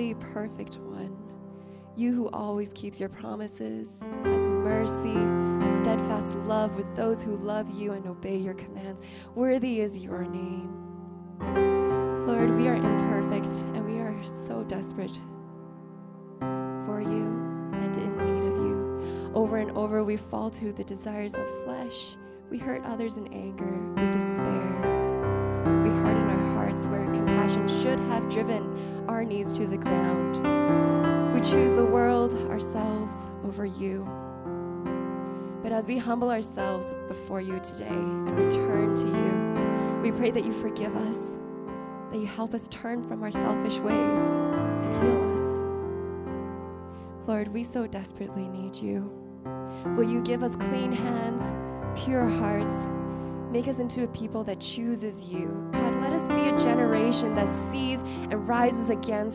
holy, perfect one. You who always keeps your promises, has mercy, a steadfast love with those who love you and obey your commands. Worthy is your name. Lord, we are imperfect and we are so desperate for you and in need of you. Over and over we fall to the desires of flesh. We hurt others in anger. We despair. We harden our hearts where compassion should have driven our knees to the ground. We choose the world, ourselves, over you. But as we humble ourselves before you today and return to you, we pray that you forgive us, that you help us turn from our selfish ways and heal us. Lord, we so desperately need you. Will you give us clean hands, pure hearts, make us into a people that chooses you. God, let us be a generation that sees and rises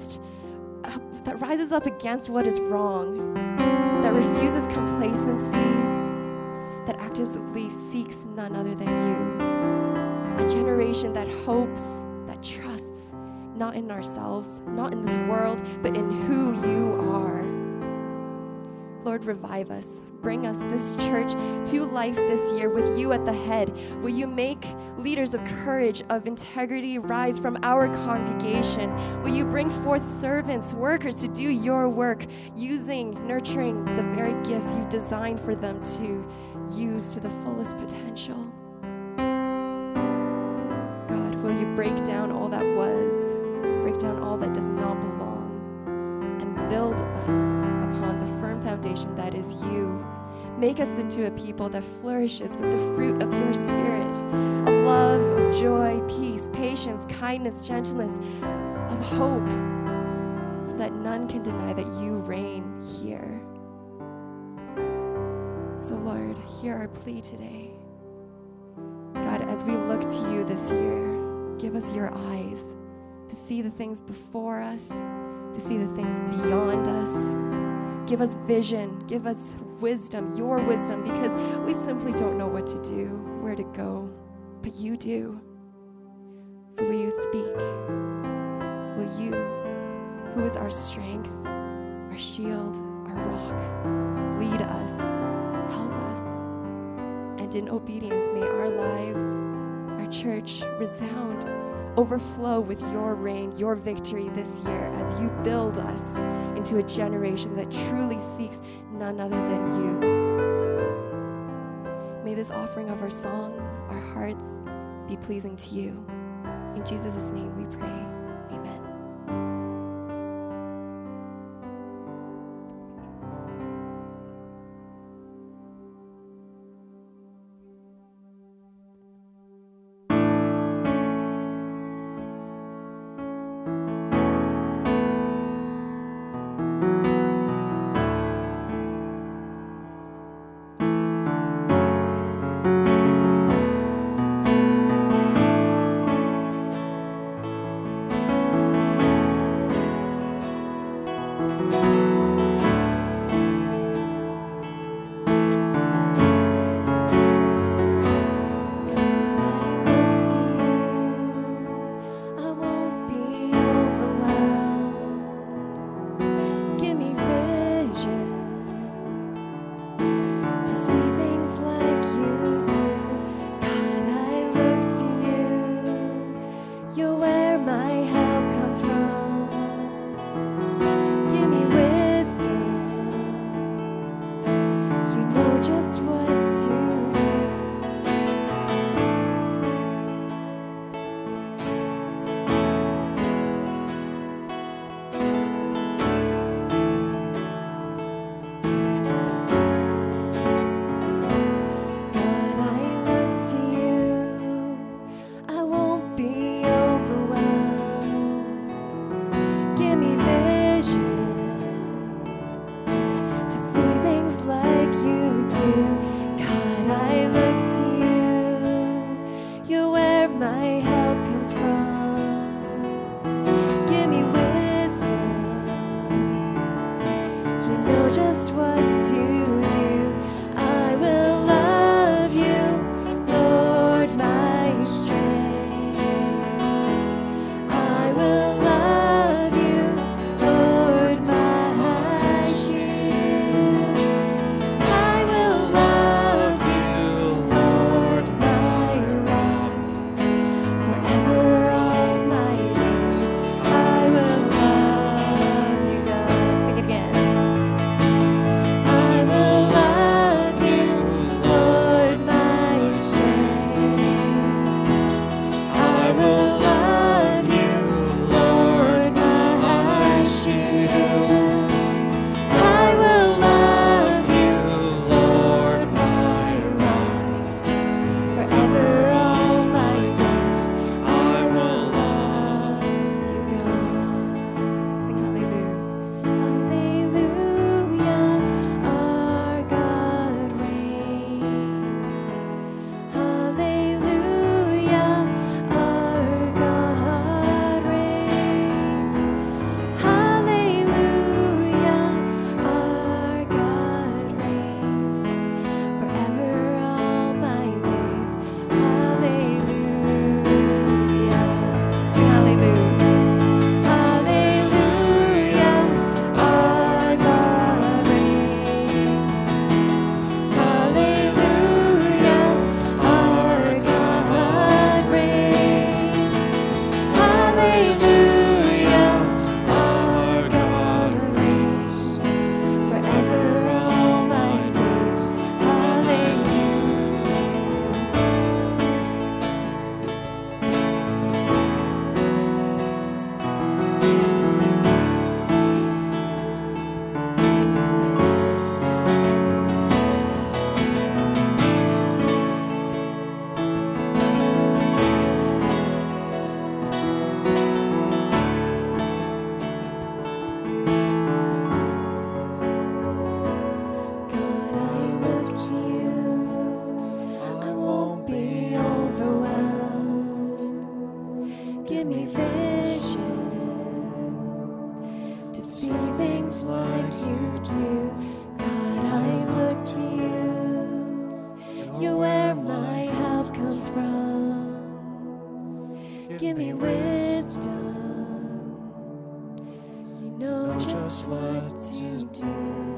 up against what is wrong, that refuses complacency, that actively seeks none other than you. A generation that hopes, that trusts, not in ourselves, not in this world, but in who you are. Lord, revive us. Bring us, this church, to life this year with you at the head. Will you make leaders of courage, of integrity rise from our congregation? Will you bring forth servants, workers to do your work, nurturing the very gifts you've designed for them to use to the fullest potential? God, will you break down all that was, break down all that does not belong, and build us upon the firm foundation that is you. Make us into a people that flourishes with the fruit of your Spirit, of love, of joy, peace, patience, kindness, gentleness, of hope, so that none can deny that you reign here. So Lord, hear our plea today. God, as we look to you this year, give us your eyes to see the things before us, to see the things beyond us. Give us vision, give us wisdom, your wisdom, because we simply don't know what to do, where to go, but you do. So will you speak? Will you, who is our strength, our shield, our rock, lead us, help us, and in obedience may our lives, our church resound, overflow with your reign, your victory this year as you build us into a generation that truly seeks none other than you. May this offering of our song, our hearts, be pleasing to you. In Jesus' name we pray. Amen. You're where my help comes from. Give me wisdom. like you do. God, I look to you. You're where my help comes from. Give me wisdom. You know just what to do.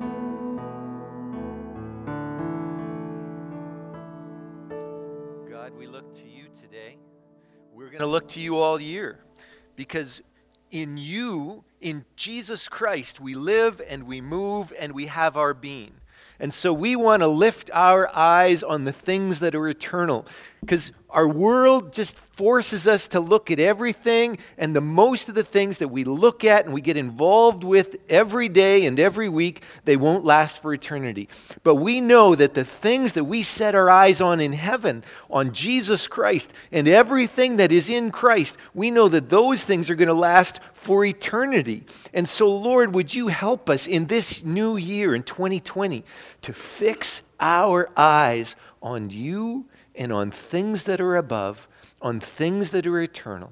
God, we look to you today. We're going to look to you all year, because in you, in Jesus Christ, we live and we move and we have our being. And so we want to lift our eyes on the things that are eternal, because our world just forces us to look at everything, and the most of the things that we look at and we get involved with every day and every week, they won't last for eternity. But we know that the things that we set our eyes on in heaven, on Jesus Christ and everything that is in Christ, we know that those things are going to last for eternity. And so, Lord, would you help us in this new year, in 2020, to fix our eyes on you and on things that are above, on things that are eternal.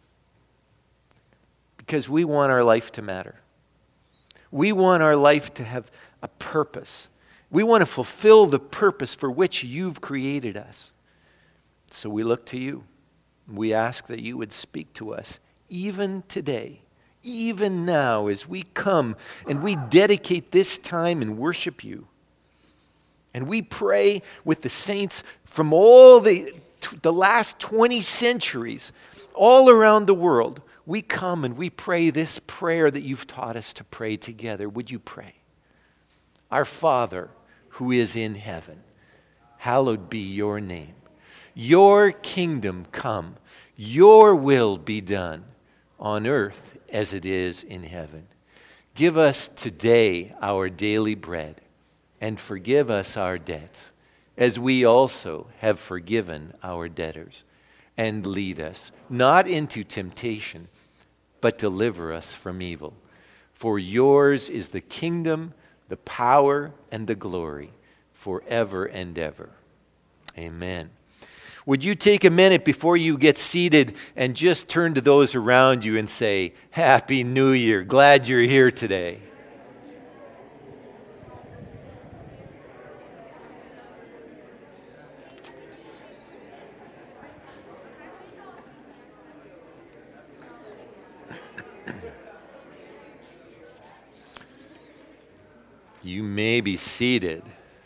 Because we want our life to matter. We want our life to have a purpose. We want to fulfill the purpose for which you've created us. So we look to you. We ask that you would speak to us even today, even now, as we come and we dedicate this time and worship you. And we pray with the saints from all the last 20 centuries, all around the world. We come and we pray this prayer that you've taught us to pray together. Would you pray? Our Father, who is in heaven, hallowed be your name. Your kingdom come. Your will be done on earth as it is in heaven. Give us today our daily bread, and forgive us our debts, as we also have forgiven our debtors. And lead us not into temptation, but deliver us from evil. For yours is the kingdom, the power, and the glory, forever and ever. Amen. Would you take a minute before you get seated and just turn to those around you and say, Happy New Year. Glad you're here today. You may be seated.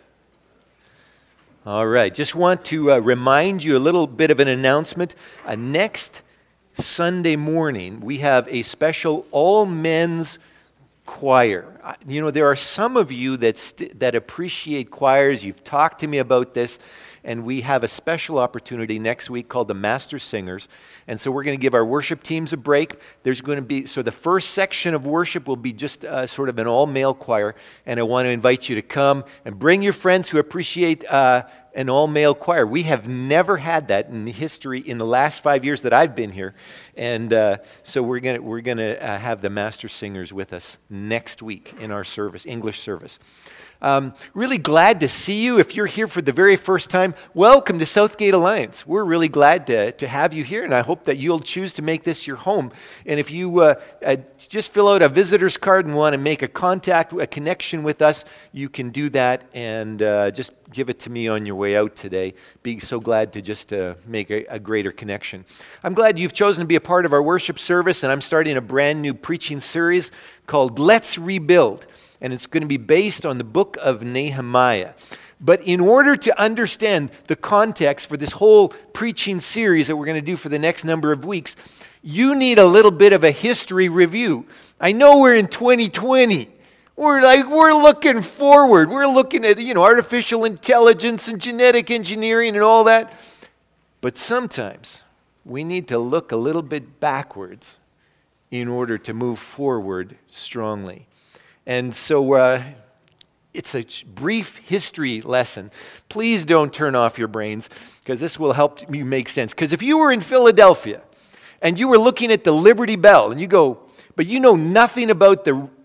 All right, just want to remind you a little bit of an announcement. Next Sunday morning, we have a special all-men's choir. You know, there are some of you that appreciate choirs. You've talked to me about this, and we have a special opportunity next week called the Master Singers. And so we're going to give our worship teams a break. There's going to be, so the first section of worship will be just sort of an all-male choir. And I want to invite you to come and bring your friends who appreciate an all-male choir. We have never had that in the history in the last 5 years that I've been here. And so we're going to have the Master Singers with us next week in our service, English service. Really glad to see you. If you're here for the very first time, welcome to Southgate Alliance. We're really glad to have you here, and I hope that you'll choose to make this your home. And if you just fill out a visitor's card and want to make a connection with us, you can do that, and just give it to me on your way out today. Be so glad to just make a greater connection. I'm glad you've chosen to be a part of our worship service, and I'm starting a brand new preaching series called Let's Rebuild. And it's going to be based on the book of Nehemiah. But in order to understand the context for this whole preaching series that we're going to do for the next number of weeks, you need a little bit of a history review. I know we're in 2020. We're looking forward. We're looking at, artificial intelligence and genetic engineering and all that. But sometimes we need to look a little bit backwards in order to move forward strongly. And so it's a brief history lesson. Please don't turn off your brains, because this will help you make sense. Because if you were in Philadelphia and you were looking at the Liberty Bell and you go, but you know nothing about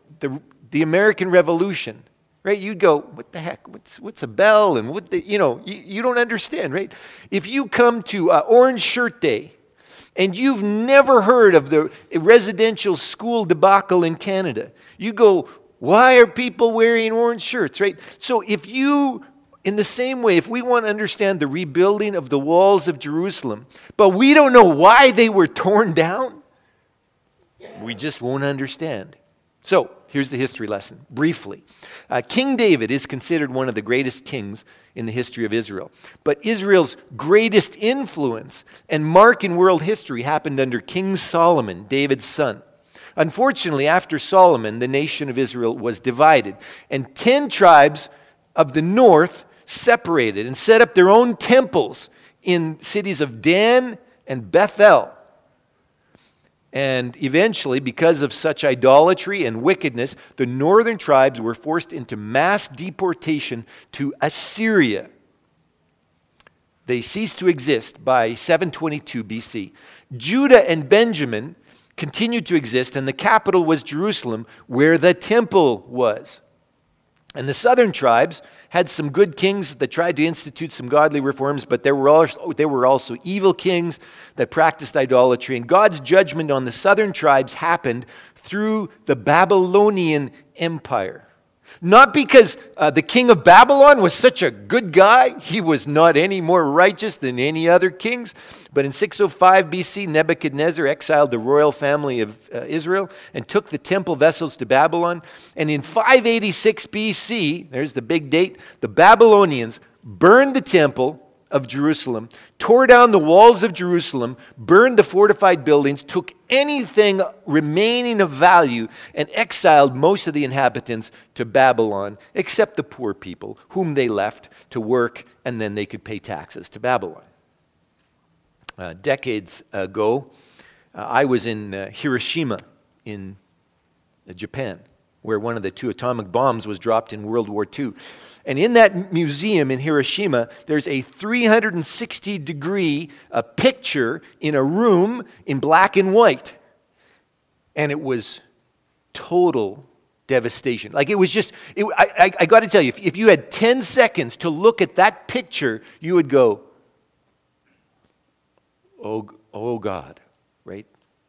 the American Revolution, right? You'd go, what the heck? What's a bell? And you don't understand, right? If you come to Orange Shirt Day and you've never heard of the residential school debacle in Canada. You go, why are people wearing orange shirts, right? So in the same way, if we want to understand the rebuilding of the walls of Jerusalem, but we don't know why they were torn down, we just won't understand. So, here's the history lesson, briefly. King David is considered one of the greatest kings in the history of Israel. But Israel's greatest influence and mark in world history happened under King Solomon, David's son. Unfortunately, after Solomon, the nation of Israel was divided, and 10 tribes of the north separated and set up their own temples in cities of Dan and Bethel. And eventually, because of such idolatry and wickedness, the northern tribes were forced into mass deportation to Assyria. They ceased to exist by 722 BC. Judah and Benjamin continued to exist, and the capital was Jerusalem, where the temple was. And the southern tribes had some good kings that tried to institute some godly reforms, but there were also evil kings that practiced idolatry. And God's judgment on the southern tribes happened through the Babylonian Empire. Not because the king of Babylon was such a good guy. He was not any more righteous than any other kings. But in 605 BC, Nebuchadnezzar exiled the royal family of Israel and took the temple vessels to Babylon. And in 586 BC, there's the big date, the Babylonians burned the temple of Jerusalem, tore down the walls of Jerusalem, burned the fortified buildings, took anything remaining of value, and exiled most of the inhabitants to Babylon, except the poor people, whom they left to work, and then they could pay taxes to Babylon. Decades ago, I was in Hiroshima in Japan, where one of the 2 atomic bombs was dropped in World War II. And in that museum in Hiroshima, there's a 360-degree picture in a room in black and white. And it was total devastation. Like it was just, I got to tell you, if you had 10 seconds to look at that picture, you would go, oh God, right?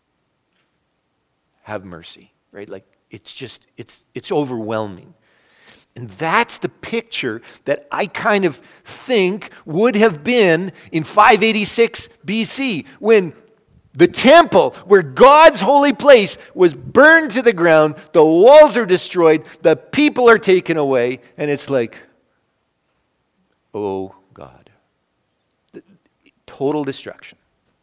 Have mercy, right? Like it's just, it's overwhelming. And that's the picture that I kind of think would have been in 586 BC when the temple, where God's holy place, was burned to the ground, the walls are destroyed, the people are taken away, and it's like, oh God. Total destruction.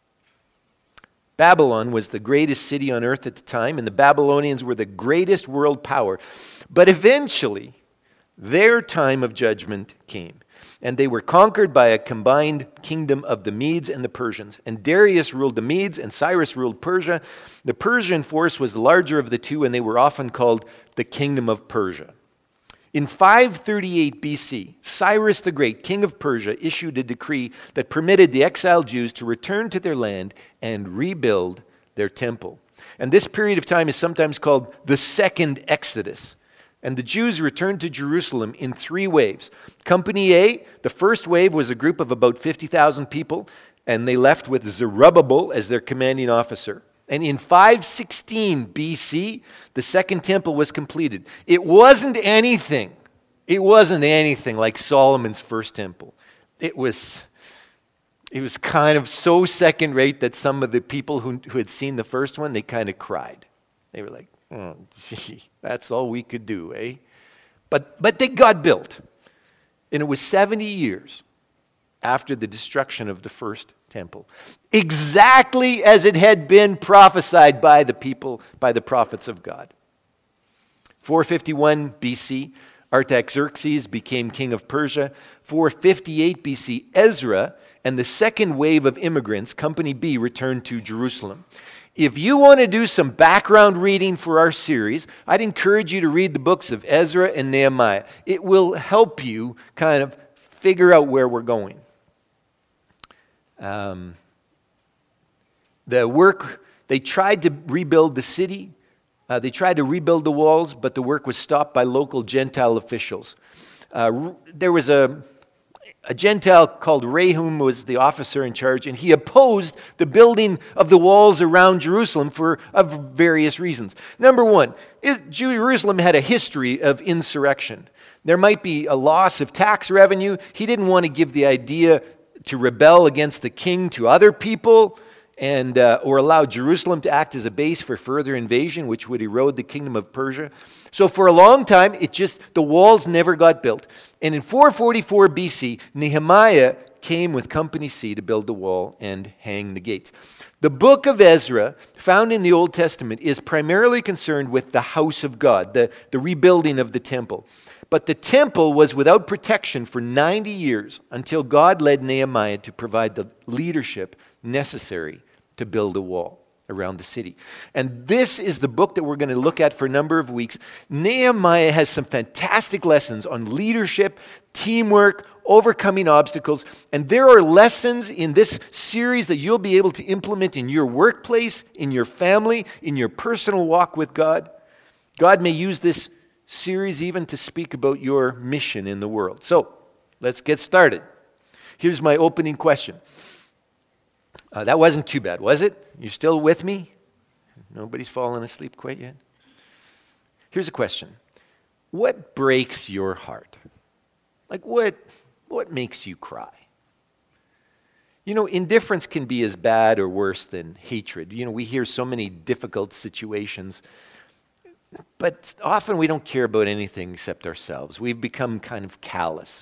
Babylon was the greatest city on earth at the time, and the Babylonians were the greatest world power. But eventually, their time of judgment came, and they were conquered by a combined kingdom of the Medes and the Persians. And Darius ruled the Medes, and Cyrus ruled Persia. The Persian force was the larger of the two, and they were often called the Kingdom of Persia. In 538 BC, Cyrus the Great, king of Persia, issued a decree that permitted the exiled Jews to return to their land and rebuild their temple. And this period of time is sometimes called the Second Exodus. And the Jews returned to Jerusalem in 3 waves. Company A, the first wave, was a group of about 50,000 people, and they left with Zerubbabel as their commanding officer. And in 516 BC, the second temple was completed. It wasn't anything like Solomon's first temple. It was kind of so second rate that some of the people who had seen the first one, they kind of cried. They were like, oh, gee, that's all we could do, eh? But they got built. And it was 70 years after the destruction of the first temple, exactly as it had been prophesied by the people, by the prophets of God. 451 BC, Artaxerxes became king of Persia. 458 BC, Ezra and the second wave of immigrants, Company B, returned to Jerusalem. If you want to do some background reading for our series, I'd encourage you to read the books of Ezra and Nehemiah. It will help you kind of figure out where we're going. The work, they tried to rebuild the city. They tried to rebuild the walls, but the work was stopped by local Gentile officials. There was a Gentile called Rehum was the officer in charge, and he opposed the building of the walls around Jerusalem for various reasons. Number one, Jerusalem had a history of insurrection. There might be a loss of tax revenue. He didn't want to give the idea to rebel against the king to other people, and or allow Jerusalem to act as a base for further invasion, which would erode the kingdom of Persia. So for a long time, the walls never got built. And in 444 BC, Nehemiah came with Company C to build the wall and hang the gates. The book of Ezra, found in the Old Testament, is primarily concerned with the house of God, the rebuilding of the temple. But the temple was without protection for 90 years until God led Nehemiah to provide the leadership necessary to build a wall around the city. And this is the book that we're going to look at for a number of weeks. Nehemiah has some fantastic lessons on leadership, teamwork, overcoming obstacles. And there are lessons in this series that you'll be able to implement in your workplace, in your family, in your personal walk with God. God may use this series even to speak about your mission in the world. So let's get started. Here's my opening question. That wasn't too bad, was it? You still with me? Nobody's fallen asleep quite yet? Here's a question. What breaks your heart? Like what makes you cry? You know, indifference can be as bad or worse than hatred. You know, we hear so many difficult situations, but often we don't care about anything except ourselves. We've become kind of callous.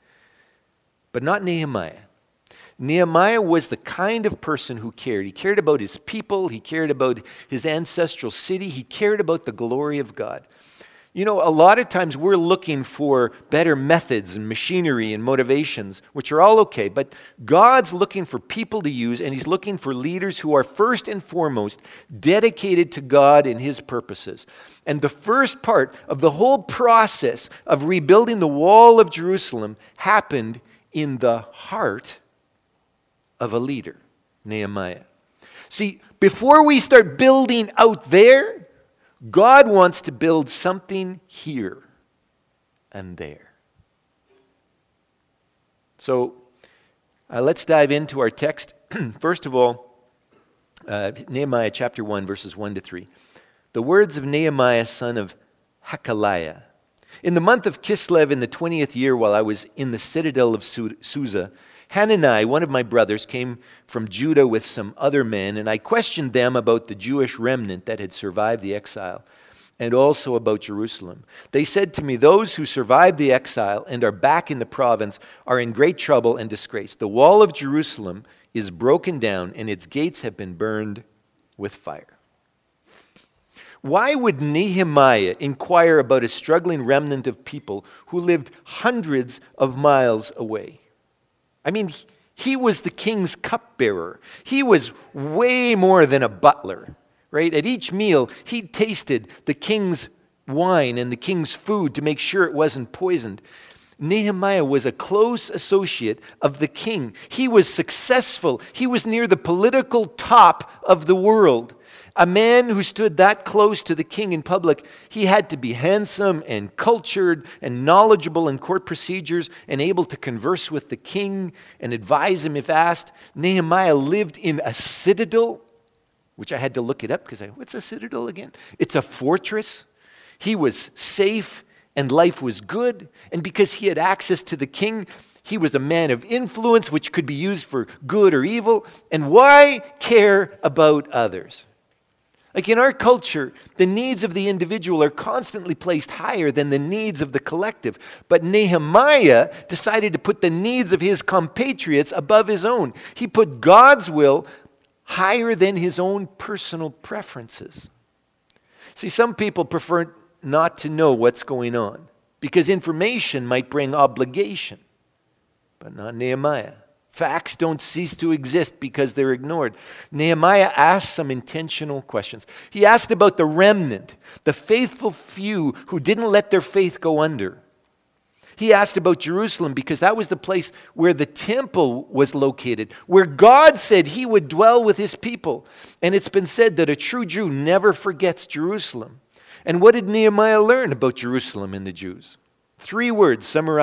But not Nehemiah. Nehemiah was the kind of person who cared. He cared about his people. He cared about his ancestral city. He cared about the glory of God. You know, a lot of times we're looking for better methods and machinery and motivations, which are all okay, but God's looking for people to use, and He's looking for leaders who are first and foremost dedicated to God and His purposes. And the first part of the whole process of rebuilding the wall of Jerusalem happened in the heart of a leader, Nehemiah. See, before we start building out there, God wants to build something here and there. So let's dive into our text. First of all, Nehemiah chapter 1, verses 1 to 3. The words of Nehemiah, son of Hakaliah. In the month of Kislev, in the 20th year, while I was in the citadel of Susa, Hanani, one of my brothers, came from Judah with some other men, and I questioned them about the Jewish remnant that had survived the exile, and also about Jerusalem. They said to me, "Those who survived the exile and are back in the province are in great trouble and disgrace. The wall of Jerusalem is broken down, and its gates have been burned with fire." Why would Nehemiah inquire about a struggling remnant of people who lived hundreds of miles away? I mean, he was the king's cupbearer. He was way more than a butler, right? At each meal, he tasted the king's wine and the king's food to make sure it wasn't poisoned. Nehemiah was a close associate of the king. He was successful. He was near the political top of the world. A man who stood that close to the king in public, he had to be handsome and cultured and knowledgeable in court procedures and able to converse with the king and advise him if asked. Nehemiah lived in a citadel, which I had to look it up because what's a citadel again? It's a fortress. He was safe and life was good. And because he had access to the king, he was a man of influence, which could be used for good or evil. And why care about others? Like in our culture, the needs of the individual are constantly placed higher than the needs of the collective. But Nehemiah decided to put the needs of his compatriots above his own. He put God's will higher than his own personal preferences. See, some people prefer not to know what's going on because information might bring obligation, but not Nehemiah. Facts don't cease to exist because they're ignored. Nehemiah asked some intentional questions. He asked about the remnant, the faithful few who didn't let their faith go under. He asked about Jerusalem because that was the place where the temple was located, where God said He would dwell with His people. And it's been said that a true Jew never forgets Jerusalem. And what did Nehemiah learn about Jerusalem and the Jews? 3 words summarize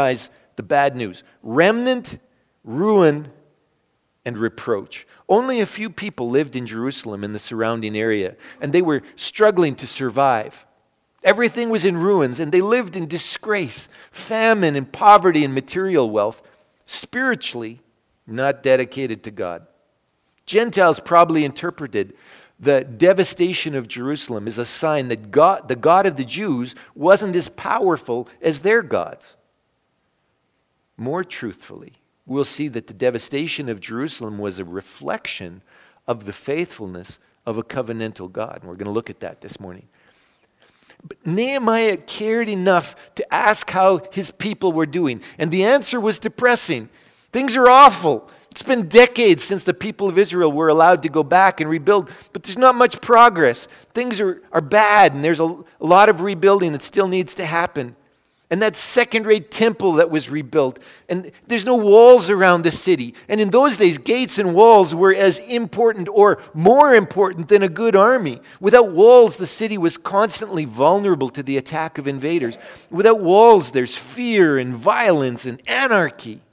the bad news. Remnant, ruin, and reproach. Only a few people lived in Jerusalem and the surrounding area, and they were struggling to survive. Everything was in ruins, and they lived in disgrace, famine, and poverty and material wealth, spiritually not dedicated to God. Gentiles probably interpreted the devastation of Jerusalem as a sign that God, the God of the Jews, wasn't as powerful as their gods. More truthfully, we'll see that the devastation of Jerusalem was a reflection of the faithfulness of a covenantal God. And we're going to look at that this morning. But Nehemiah cared enough to ask how his people were doing. And the answer was depressing. Things are awful. It's been decades since the people of Israel were allowed to go back and rebuild, but there's not much progress. Things are bad, and there's a lot of rebuilding that still needs to happen. And that second-rate temple that was rebuilt, and there's no walls around the city. And in those days, gates and walls were as important or more important than a good army. Without walls, the city was constantly vulnerable to the attack of invaders. Without walls, there's fear and violence and anarchy.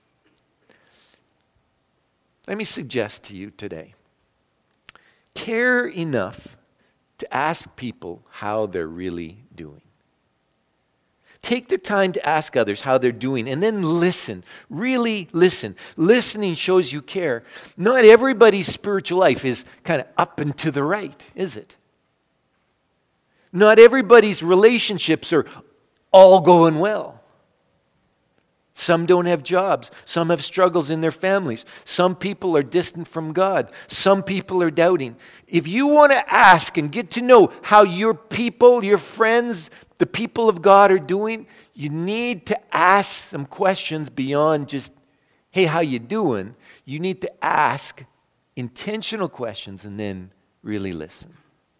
Let me suggest to you today, care enough to ask people how they're really doing. Take the time to ask others how they're doing, and then listen. Really listen. Listening shows you care. Not everybody's spiritual life is kind of up and to the right, is it? Not everybody's relationships are all going well. Some don't have jobs. Some have struggles in their families. Some people are distant from God. Some people are doubting. If you want to ask and get to know how your people, your friends, the people of God are doing, you need to ask some questions beyond just, hey, how you doing? You need to ask intentional questions and then really listen.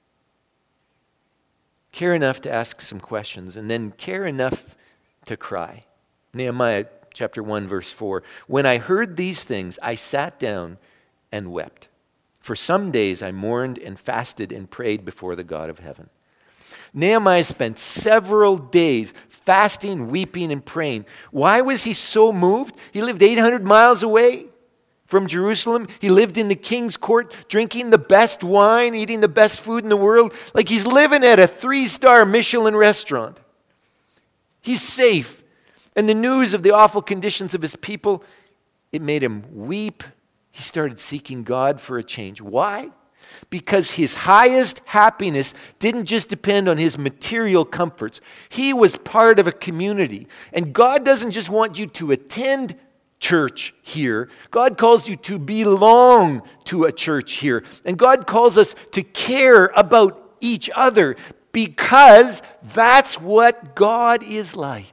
Care enough to ask some questions and then care enough to cry. Nehemiah chapter 1, verse 4. When I heard these things, I sat down and wept. For some days I mourned and fasted and prayed before the God of heaven. Nehemiah spent several days fasting, weeping, and praying. Why was he so moved? He lived 800 miles away from Jerusalem. He lived in the king's court, drinking the best wine, eating the best food in the world. Like he's living at a 3-star Michelin restaurant. He's safe. And the news of the awful conditions of his people, it made him weep. He started seeking God for a change. Why? Because his highest happiness didn't just depend on his material comforts. He was part of a community. And God doesn't just want you to attend church here. God calls you to belong to a church here. And God calls us to care about each other because that's what God is like.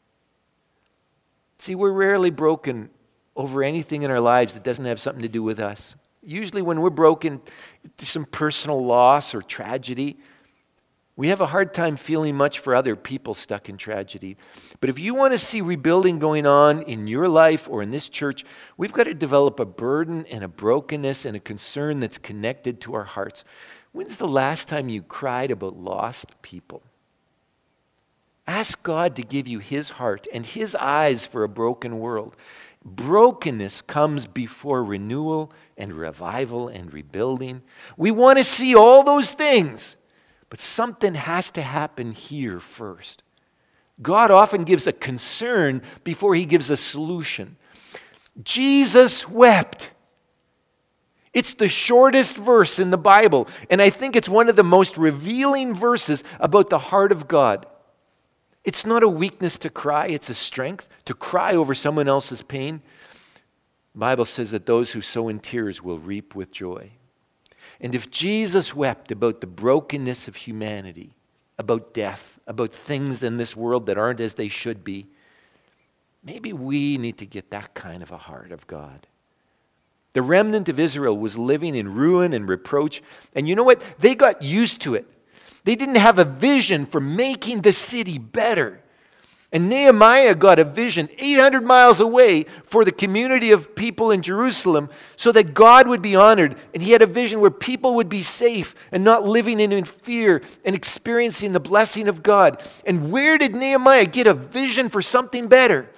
See, we're rarely broken over anything in our lives that doesn't have something to do with us. Usually when we're broken, there's some personal loss or tragedy. We have a hard time feeling much for other people stuck in tragedy. But if you want to see rebuilding going on in your life or in this church, we've got to develop a burden and a brokenness and a concern that's connected to our hearts. When's the last time you cried about lost people? Ask God to give you his heart and his eyes for a broken world. Brokenness comes before renewal and revival and rebuilding. We want to see all those things, but something has to happen here first. God often gives a concern before he gives a solution. Jesus wept. It's the shortest verse in the Bible, and I think it's one of the most revealing verses about the heart of God. It's not a weakness to cry, it's a strength to cry over someone else's pain. The Bible says that those who sow in tears will reap with joy. And if Jesus wept about the brokenness of humanity, about death, about things in this world that aren't as they should be, maybe we need to get that kind of a heart of God. The remnant of Israel was living in ruin and reproach, and you know what? They got used to it. They didn't have a vision for making the city better. And Nehemiah got a vision 800 miles away for the community of people in Jerusalem so that God would be honored. And he had a vision where people would be safe and not living in fear and experiencing the blessing of God. And where did Nehemiah get a vision for something better?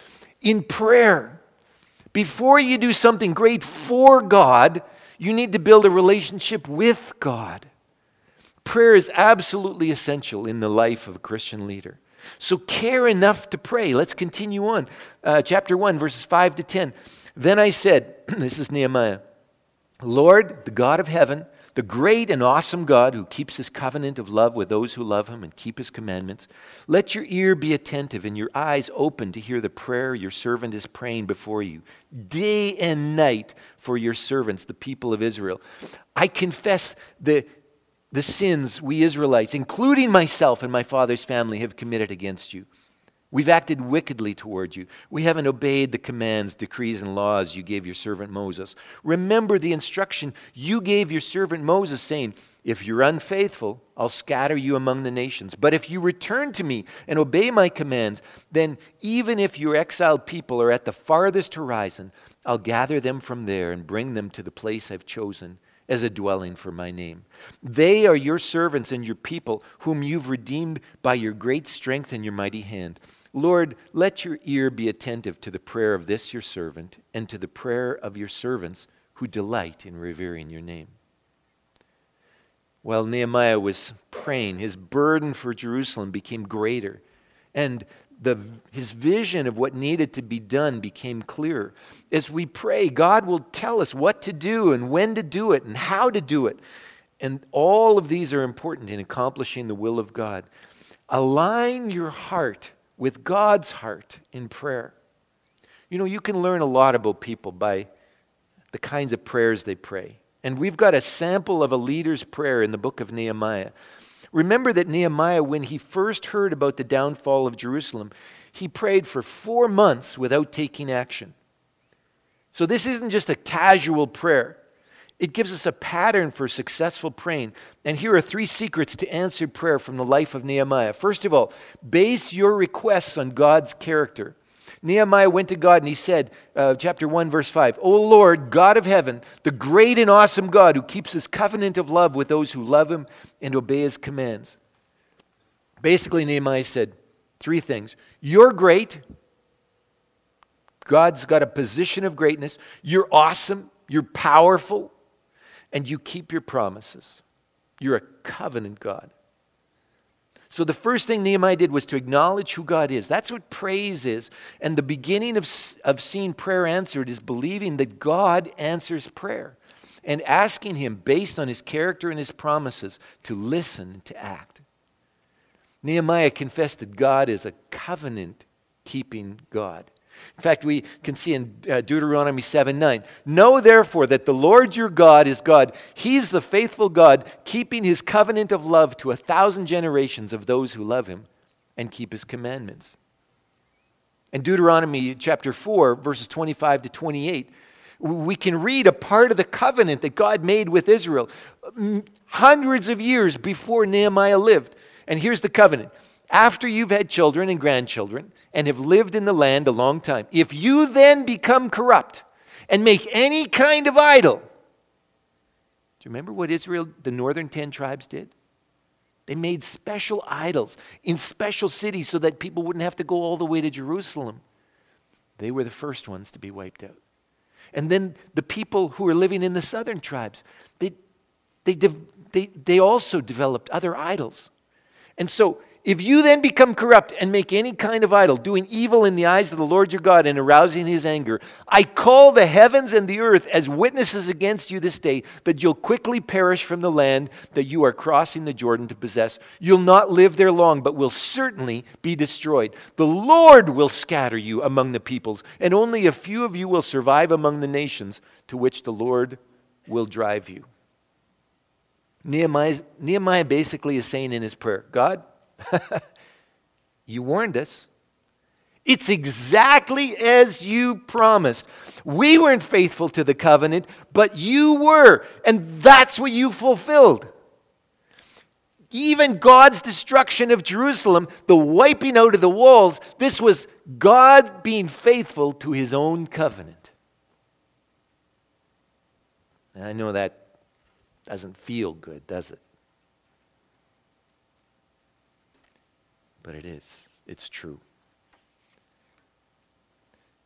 in prayer. Before you do something great for God, you need to build a relationship with God. Prayer is absolutely essential in the life of a Christian leader. So care enough to pray. Let's continue on. Chapter 1, verses 5 to 10. Then I said, this is Nehemiah, Lord, the God of heaven, the great and awesome God who keeps his covenant of love with those who love him and keep his commandments, let your ear be attentive and your eyes open to hear the prayer your servant is praying before you, day and night for your servants, the people of Israel. I confess the sins we Israelites, including myself and my father's family, have committed against you. We've acted wickedly toward you. We haven't obeyed the commands, decrees, and laws you gave your servant Moses. Remember the instruction you gave your servant Moses, saying, if you're unfaithful, I'll scatter you among the nations. But if you return to me and obey my commands, then even if your exiled people are at the farthest horizon, I'll gather them from there and bring them to the place I've chosen as a dwelling for my name. They are your servants and your people, whom you've redeemed by your great strength and your mighty hand. Lord, let your ear be attentive to the prayer of this your servant and to the prayer of your servants who delight in revering your name. While Nehemiah was praying, his burden for Jerusalem became greater, and his vision of what needed to be done became clearer. As we pray, God will tell us what to do and when to do it and how to do it. And all of these are important in accomplishing the will of God. Align your heart with God's heart in prayer. You know, you can learn a lot about people by the kinds of prayers they pray. And we've got a sample of a leader's prayer in the book of Nehemiah. Remember that Nehemiah, when he first heard about the downfall of Jerusalem, he prayed for 4 months without taking action. So this isn't just a casual prayer. It gives us a pattern for successful praying. And here are 3 secrets to answered prayer from the life of Nehemiah. First of all, base your requests on God's character. Nehemiah went to God and he said, chapter 1, verse 5, O Lord, God of heaven, the great and awesome God who keeps his covenant of love with those who love him and obey his commands. Basically, Nehemiah said 3 things. You're great. God's got a position of greatness. You're awesome. You're powerful. And you keep your promises. You're a covenant God. So the first thing Nehemiah did was to acknowledge who God is. That's what praise is. And the beginning of seeing prayer answered is believing that God answers prayer and asking him, based on his character and his promises, to listen and to act. Nehemiah confessed that God is a covenant-keeping God. In fact, we can see in Deuteronomy 7:9, know therefore that the Lord your God is God. He's the faithful God, keeping his covenant of love to 1,000 generations of those who love him and keep his commandments. In Deuteronomy chapter 4, verses 25 to 28, we can read a part of the covenant that God made with Israel hundreds of years before Nehemiah lived. And here's the covenant. After you've had children and grandchildren and have lived in the land a long time, if you then become corrupt and make any kind of idol. Do you remember what Israel, the northern 10 tribes, did? They made special idols in special cities so that people wouldn't have to go all the way to Jerusalem. They were the first ones to be wiped out. And then the people who were living in the southern tribes, they also developed other idols. And so if you then become corrupt and make any kind of idol, doing evil in the eyes of the Lord your God and arousing his anger, I call the heavens and the earth as witnesses against you this day that you'll quickly perish from the land that you are crossing the Jordan to possess. You'll not live there long, but will certainly be destroyed. The Lord will scatter you among the peoples, and only a few of you will survive among the nations to which the Lord will drive you. Nehemiah basically is saying in his prayer, God, you warned us. It's exactly as you promised. We weren't faithful to the covenant, but you were, and that's what you fulfilled. Even God's destruction of Jerusalem, the wiping out of the walls, this was God being faithful to his own covenant. And I know that doesn't feel good, does it? But it is. It's true.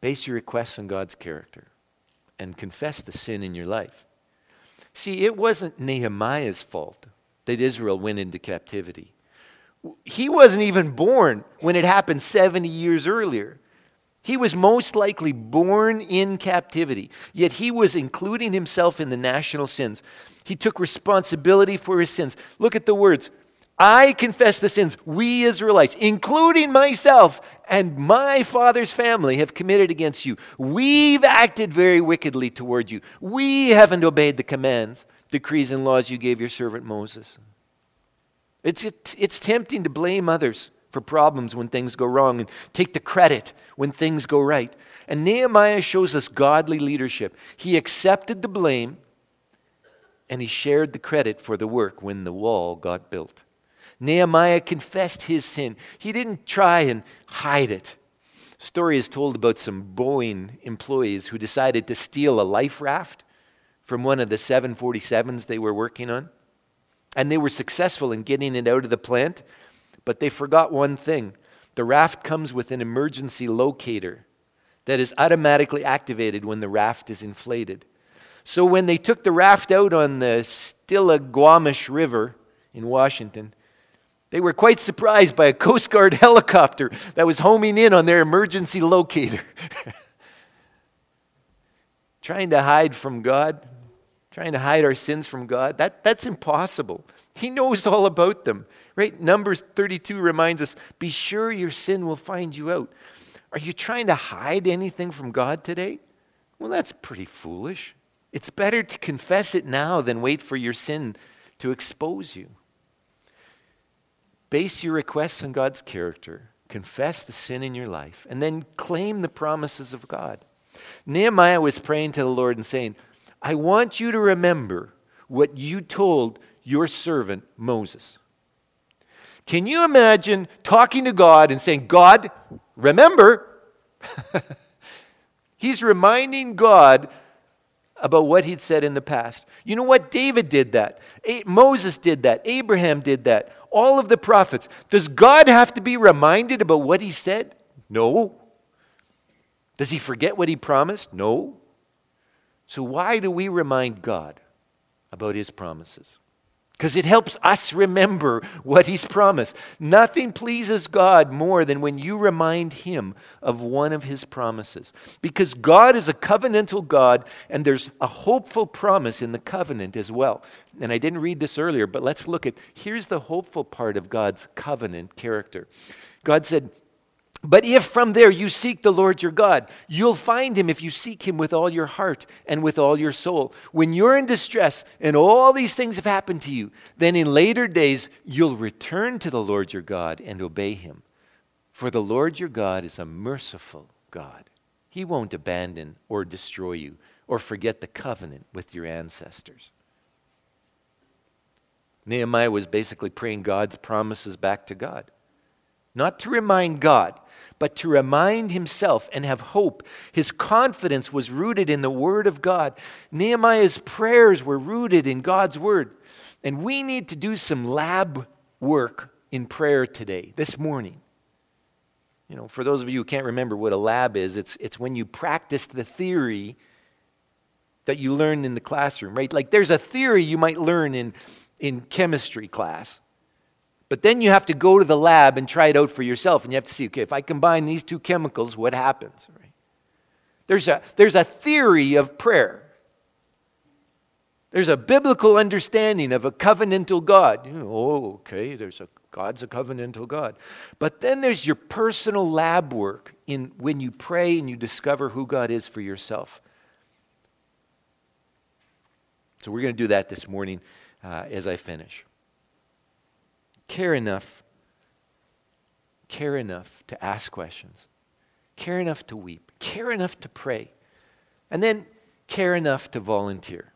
Base your requests on God's character and confess the sin in your life. See, it wasn't Nehemiah's fault that Israel went into captivity. He wasn't even born when it happened 70 years earlier. He was most likely born in captivity, yet he was including himself in the national sins. He took responsibility for his sins. Look at the words. I confess the sins we Israelites, including myself and my father's family, have committed against you. We've acted very wickedly toward you. We haven't obeyed the commands, decrees, and laws you gave your servant Moses. It's tempting to blame others for problems when things go wrong and take the credit when things go right. And Nehemiah shows us godly leadership. He accepted the blame and he shared the credit for the work when the wall got built. Nehemiah confessed his sin. He didn't try and hide it. A story is told about some Boeing employees who decided to steal a life raft from one of the 747s they were working on. And they were successful in getting it out of the plant, but they forgot one thing. The raft comes with an emergency locator that is automatically activated when the raft is inflated. So when they took the raft out on the Stillaguamish River in Washington, they were quite surprised by a Coast Guard helicopter that was homing in on their emergency locator. Trying to hide from God, trying to hide our sins from God, that's impossible. He knows all about them. Right? Numbers 32 reminds us, be sure your sin will find you out. Are you trying to hide anything from God today? Well, that's pretty foolish. It's better to confess it now than wait for your sin to expose you. Base your requests on God's character. Confess the sin in your life. And then claim the promises of God. Nehemiah was praying to the Lord and saying, I want you to remember what you told your servant Moses. Can you imagine talking to God and saying, God, remember? He's reminding God about what he'd said in the past. You know what? David did that. Moses did that. Abraham did that. All of the prophets. Does God have to be reminded about what he said? No. Does he forget what he promised? No. So why do we remind God about his promises? Because it helps us remember what he's promised. Nothing pleases God more than when you remind him of one of his promises. Because God is a covenantal God, and there's a hopeful promise in the covenant as well. And I didn't read this earlier, but let's look at, here's the hopeful part of God's covenant character. God said, but if from there you seek the Lord your God, you'll find him if you seek him with all your heart and with all your soul. When you're in distress and all these things have happened to you, then in later days you'll return to the Lord your God and obey him. For the Lord your God is a merciful God. He won't abandon or destroy you or forget the covenant with your ancestors. Nehemiah was basically praying God's promises back to God. Not to remind God, but to remind himself and have hope. His confidence was rooted in the Word of God. Nehemiah's prayers were rooted in God's Word. And we need to do some lab work in prayer today, this morning. You know, for those of you who can't remember what a lab is, it's when you practice the theory that you learned in the classroom, right? Like there's a theory you might learn in chemistry class. But then you have to go to the lab and try it out for yourself. And you have to see, okay, if I combine these two chemicals, what happens? Right? There's a theory of prayer. There's a biblical understanding of a covenantal God. You know, oh, okay, God's a covenantal God. But then there's your personal lab work in when you pray and you discover who God is for yourself. So we're going to do that this morning as I finish. Care enough to ask questions. Care enough to weep. Care enough to pray. And then care enough to volunteer.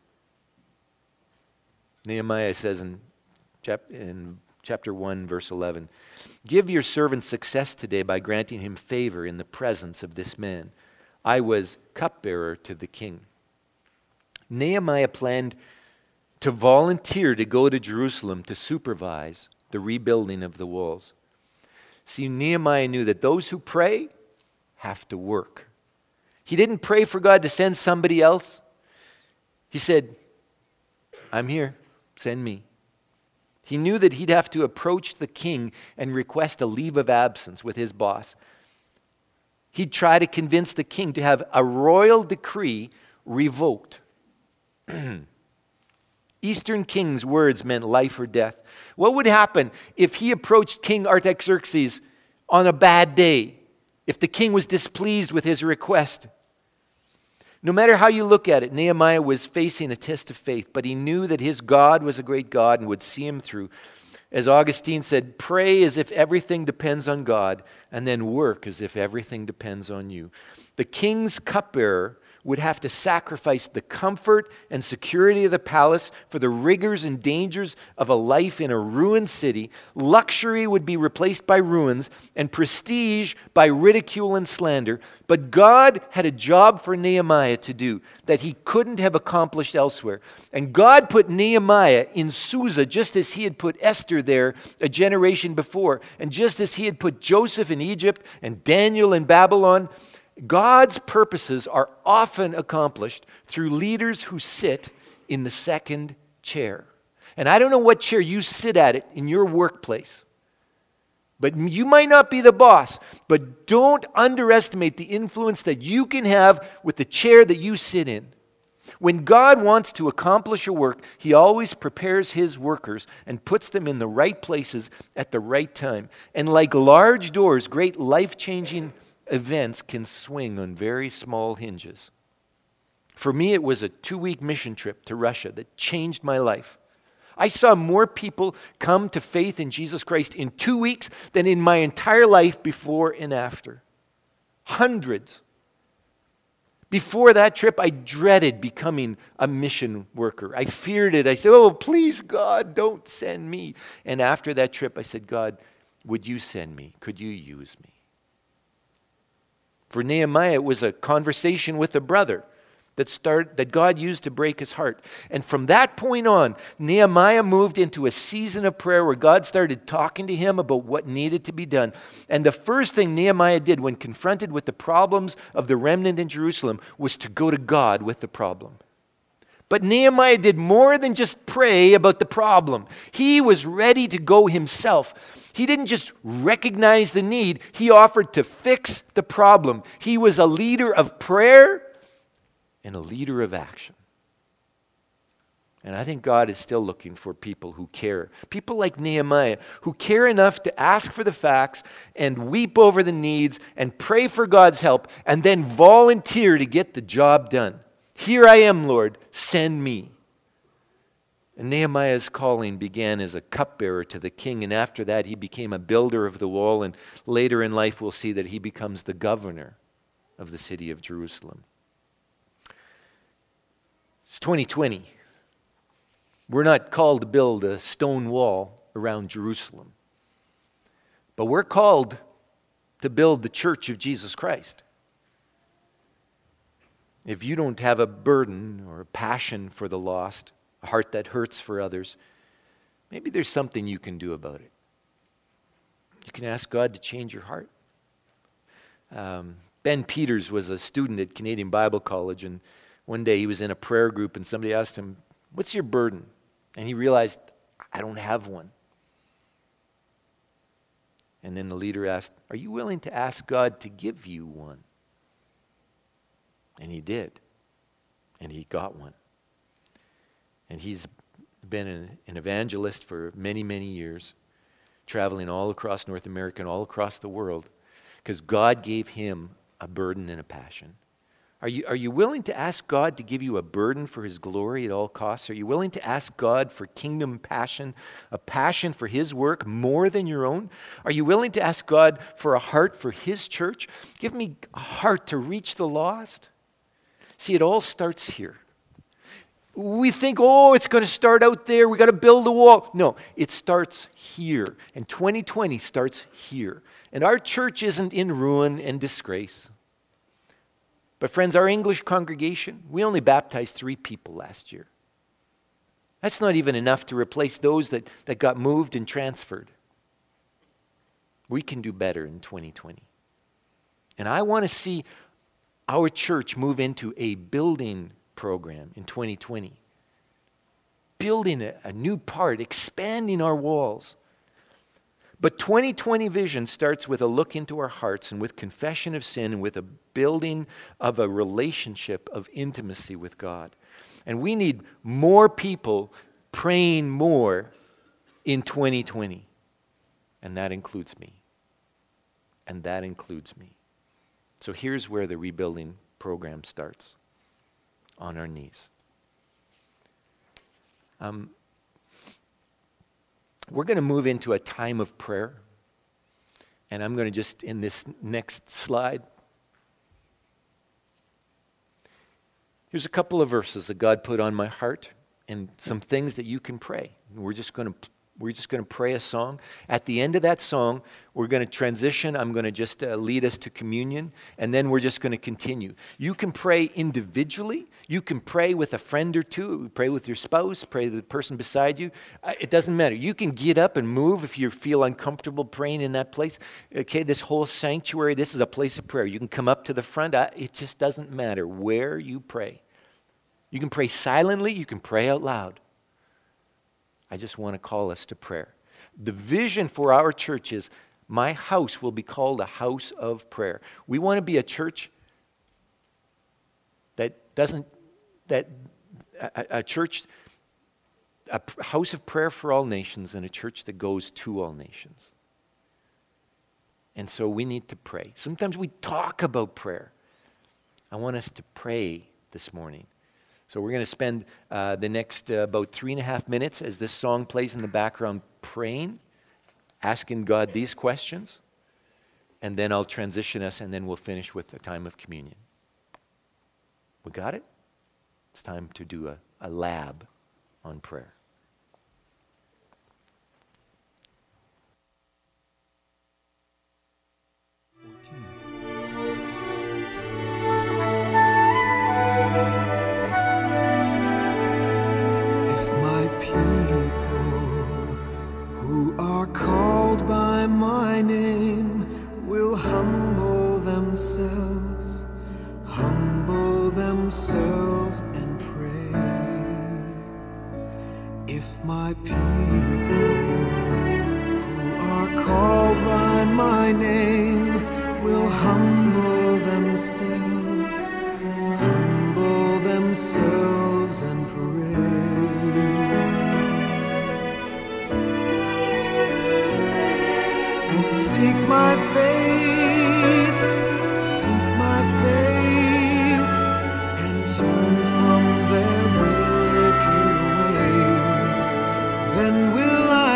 Nehemiah says in chapter 1, verse 11, give your servant success today by granting him favor in the presence of this man. I was cupbearer to the king. Nehemiah planned to volunteer to go to Jerusalem to supervise the rebuilding of the walls. See, Nehemiah knew that those who pray have to work. He didn't pray for God to send somebody else. He said, I'm here, send me. He knew that he'd have to approach the king and request a leave of absence with his boss. He'd try to convince the king to have a royal decree revoked. Eastern kings' words meant life or death. What would happen if he approached King Artaxerxes on a bad day, if the king was displeased with his request? No matter how you look at it, Nehemiah was facing a test of faith, but he knew that his God was a great God and would see him through. As Augustine said, pray as if everything depends on God, and then work as if everything depends on you. The king's cupbearer would have to sacrifice the comfort and security of the palace for the rigors and dangers of a life in a ruined city. Luxury would be replaced by ruins, and prestige by ridicule and slander. But God had a job for Nehemiah to do that he couldn't have accomplished elsewhere. And God put Nehemiah in Susa just as he had put Esther there a generation before, and just as he had put Joseph in Egypt and Daniel in Babylon. God's purposes are often accomplished through leaders who sit in the second chair. And I don't know what chair you sit at it in your workplace, but you might not be the boss, but don't underestimate the influence that you can have with the chair that you sit in. When God wants to accomplish a work, he always prepares his workers and puts them in the right places at the right time. And like large doors, great life-changing events can swing on very small hinges. For me, it was a 2-week mission trip to Russia that changed my life. I saw more people come to faith in Jesus Christ in 2 weeks than in my entire life before and after. Hundreds. Before that trip, I dreaded becoming a mission worker. I feared it. I said, oh, please, God, don't send me. And after that trip, I said, God, would you send me? Could you use me? For Nehemiah, it was a conversation with a brother that God used to break his heart. And from that point on, Nehemiah moved into a season of prayer where God started talking to him about what needed to be done. And the first thing Nehemiah did when confronted with the problems of the remnant in Jerusalem was to go to God with the problem. But Nehemiah did more than just pray about the problem. He was ready to go himself. He didn't just recognize the need, he offered to fix the problem. He was a leader of prayer and a leader of action. And I think God is still looking for people who care. People like Nehemiah who care enough to ask for the facts and weep over the needs and pray for God's help and then volunteer to get the job done. Here I am, Lord, send me. And Nehemiah's calling began as a cupbearer to the king, and after that he became a builder of the wall, and later in life we'll see that he becomes the governor of the city of Jerusalem. It's 2020. We're not called to build a stone wall around Jerusalem, but we're called to build the church of Jesus Christ. If you don't have a burden or a passion for the lost, a heart that hurts for others, maybe there's something you can do about it. You can ask God to change your heart. Ben Peters was a student at Canadian Bible College, and one day he was in a prayer group and somebody asked him, "What's your burden?" And he realized, "I don't have one." And then the leader asked, "Are you willing to ask God to give you one?" And he did. And he got one. And he's been an evangelist for many, many years, traveling all across North America and all across the world, because God gave him a burden and a passion. Are you willing to ask God to give you a burden for his glory at all costs? Are you willing to ask God for kingdom passion, a passion for his work more than your own? Are you willing to ask God for a heart for his church? Give me a heart to reach the lost. See, it all starts here. We think, oh, it's going to start out there. We got to build a wall. No, it starts here. And 2020 starts here. And our church isn't in ruin and disgrace. But friends, our English congregation, we only baptized 3 people last year. That's not even enough to replace those that got moved and transferred. We can do better in 2020. And I want to see our church move into a building program in 2020. Building a new part, expanding our walls. But 2020 vision starts with a look into our hearts and with confession of sin and with a building of a relationship of intimacy with God. And we need more people praying more in 2020. And that includes me. And that includes me. So here's where the rebuilding program starts. On our knees. We're going to move into a time of prayer. And I'm going to just, in this next slide, here's a couple of verses that God put on my heart and some things that you can pray. We're just going to pray a song. At the end of that song, we're going to transition. I'm going to just lead us to communion, and then we're just going to continue. You can pray individually. You can pray with a friend or two. Pray with your spouse. Pray with the person beside you. It doesn't matter. You can get up and move if you feel uncomfortable praying in that place. Okay, this whole sanctuary, this is a place of prayer. You can come up to the front. It just doesn't matter where you pray. You can pray silently. You can pray out loud. I just want to call us to prayer. The vision for our church is my house will be called a house of prayer. We want to be a church a house of prayer for all nations and a church that goes to all nations. And so we need to pray. Sometimes we talk about prayer. I want us to pray this morning. So we're going to spend the next about 3.5 minutes as this song plays in the background praying, asking God these questions, and then I'll transition us and then we'll finish with a time of communion. We got it? It's time to do a lab on prayer. Called by my name will humble themselves and pray. If my people who are called by my name will humble themselves and pray. Seek my face, and turn from their wicked ways. Then will I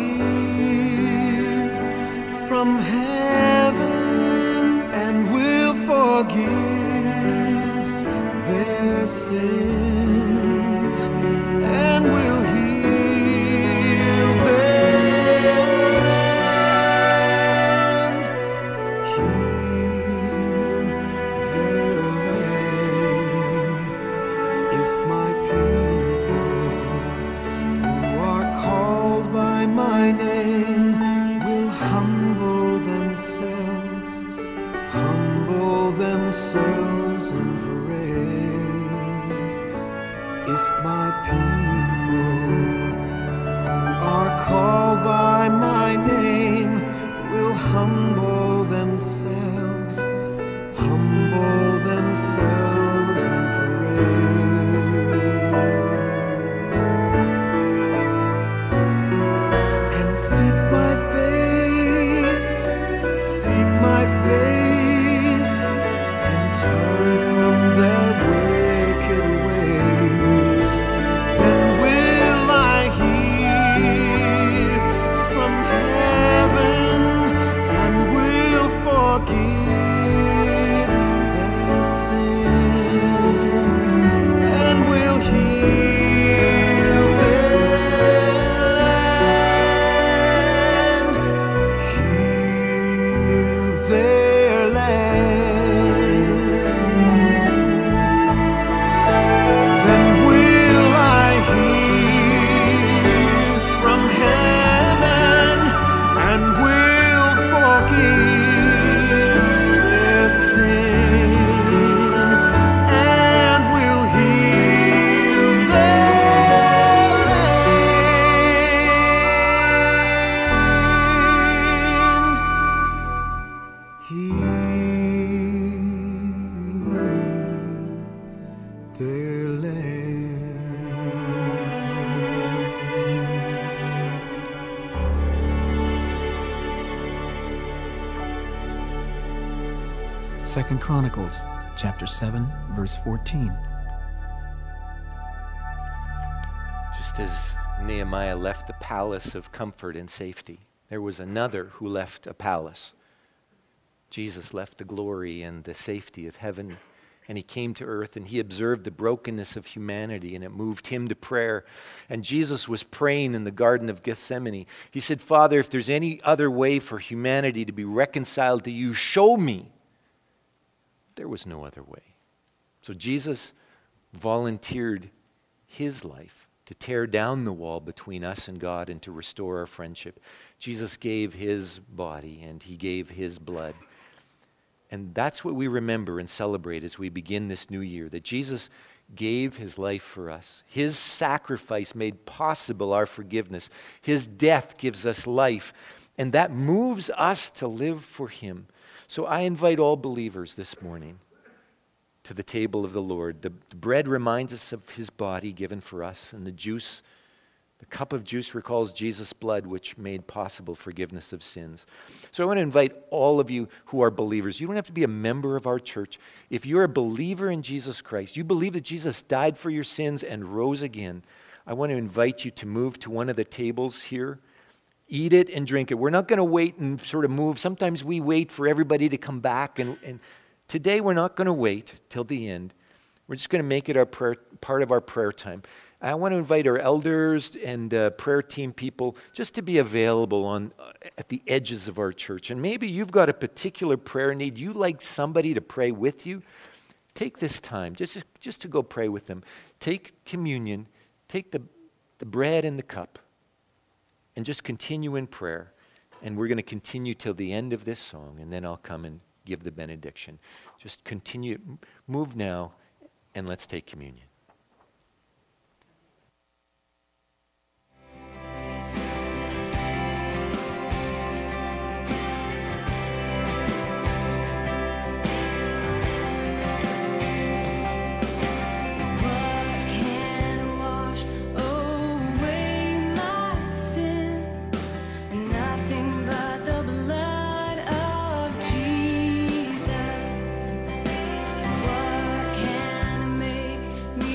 hear from heaven and will forgive their sin and will heal their land. If my people who are called by my name will humble themselves and pray. If my people who are called by my name will humble themselves and pray. And seek my face, and turn from their wicked ways. Then will I hear from heaven and will forgive their sin and will heal their land. Heal their land. Then will I hear from heaven and will forgive heal their land. 2 Chronicles chapter 7, verse 14. Just as Nehemiah left the palace of comfort and safety, there was another who left a palace. Jesus left the glory and the safety of heaven, and he came to earth, and he observed the brokenness of humanity, and it moved him to prayer. And Jesus was praying in the Garden of Gethsemane. He said, Father, if there's any other way for humanity to be reconciled to you, show me. There was no other way. So Jesus volunteered his life to tear down the wall between us and God and to restore our friendship. Jesus gave his body and he gave his blood. And that's what we remember and celebrate as we begin this new year, that Jesus gave his life for us. His sacrifice made possible our forgiveness. His death gives us life, and that moves us to live for him. So I invite all believers this morning to the table of the Lord. The bread reminds us of his body given for us, and the juice, the cup of juice, recalls Jesus' blood, which made possible forgiveness of sins. So I want to invite all of you who are believers. You don't have to be a member of our church. If you're a believer in Jesus Christ, you believe that Jesus died for your sins and rose again, I want to invite you to move to one of the tables here. Eat it and drink it. We're not going to wait and sort of move. Sometimes we wait for everybody to come back, and today we're not going to wait till the end. We're just going to make it our prayer, part of our prayer time. I want to invite our elders and prayer team people just to be available at the edges of our church. And maybe you've got a particular prayer need. You'd like somebody to pray with you. Take this time just to go pray with them. Take communion. Take the bread and the cup. And just continue in prayer. And we're going to continue till the end of this song, and then I'll come and give the benediction. Just continue, move now, and let's take communion. Me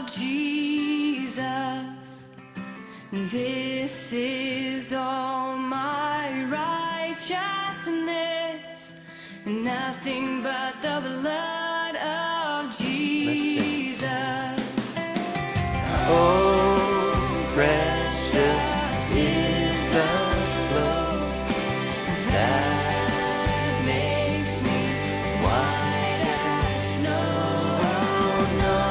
of Jesus. This is all my righteousness, nothing but the blood of Jesus. Oh, precious is the flow that makes me white as snow. No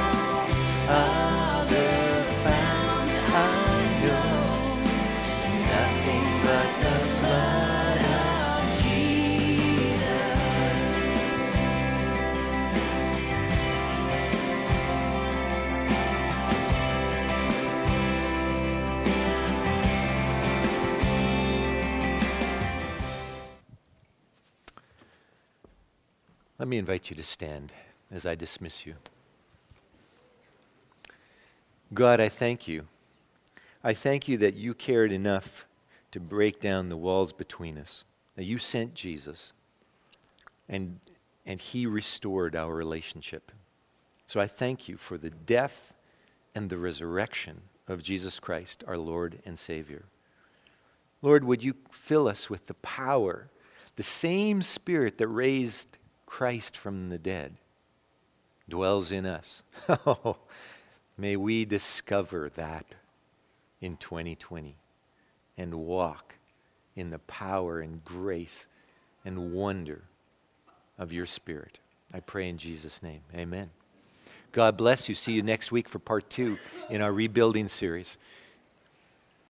other fount I know, nothing but the blood of Jesus. Let me invite you to stand as I dismiss you. God, I thank you. I thank you that you cared enough to break down the walls between us, that you sent Jesus, and he restored our relationship. So I thank you for the death and the resurrection of Jesus Christ, our Lord and Savior. Lord, would you fill us with the power, the same Spirit that raised Christ from the dead dwells in us. Oh, may we discover that in 2020 and walk in the power and grace and wonder of your Spirit. I pray in Jesus' name. Amen. God bless you. See you next week for part 2 in our Rebuilding series.